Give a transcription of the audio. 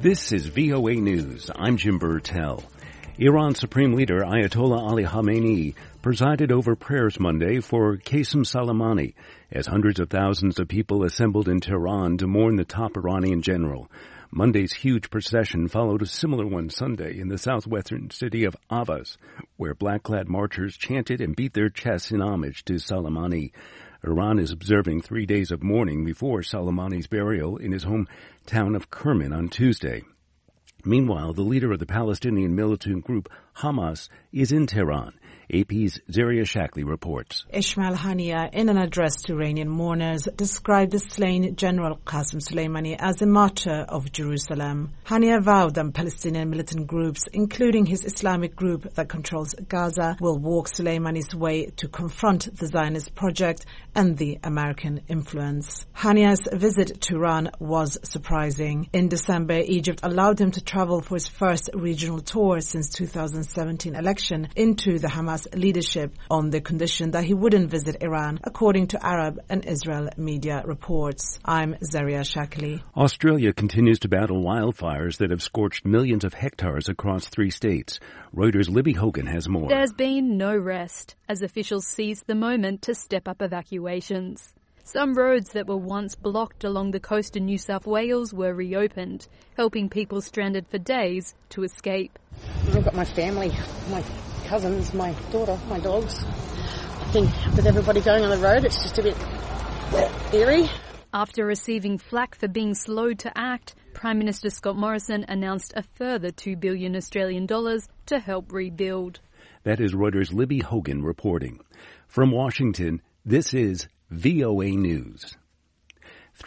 This is VOA News. I'm Jim Burtell. Iran Supreme Leader Ayatollah Ali Khamenei presided over prayers Monday for Qasem Soleimani as hundreds of thousands of people assembled in Tehran to mourn the top Iranian general. Monday's huge procession followed a similar one Sunday in the southwestern city of Avaz, where black-clad marchers chanted and beat their chests in homage to Soleimani. Iran is observing 3 days of mourning before Soleimani's burial in his hometown of Kerman on Tuesday. Meanwhile, the leader of the Palestinian militant group Hamas is in Tehran. AP's Zaria Shakli reports. Ismail Haniyeh, in an address to Iranian mourners, described the slain General Qasem Soleimani as a martyr of Jerusalem. Haniyeh vowed that Palestinian militant groups, including his Islamic group that controls Gaza, will walk Soleimani's way to confront the Zionist project and the American influence. Haniyeh's visit to Iran was surprising. In December, Egypt allowed him to travel for his first regional tour since 2017 election into the Hamas leadership on the condition that he wouldn't visit Iran, according to Arab and Israel media reports. I'm Zaria Shakli. Australia continues to battle wildfires that have scorched millions of hectares across 3 states. Reuters' Libby Hogan has more. There's been no rest as officials seized the moment to step up evacuations. Some roads that were once blocked along the coast in New South Wales were reopened, helping people stranded for days to escape. I've got my family, my cousins, my daughter, my dogs. I think with everybody going on the road, it's just a bit eerie. After receiving flack for being slow to act, Prime Minister Scott Morrison announced a further $2 billion Australian dollars to help rebuild. That is Reuters' Libby Hogan reporting. From Washington, this is VOA News.